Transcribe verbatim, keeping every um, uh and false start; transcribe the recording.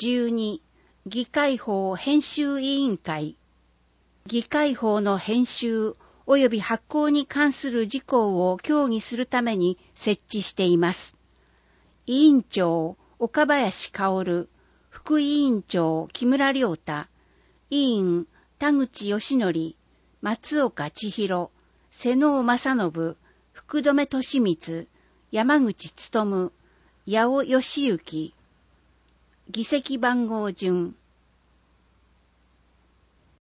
じゅうに、議会法編集委員会。議会法の編集及び発行に関する事項を協議するために設置しています。委員長、岡林薫、副委員長、木村良太、委員、田口義則、松岡千尋、瀬能正信、福留俊光、山口努、八尾義行。議席番号順。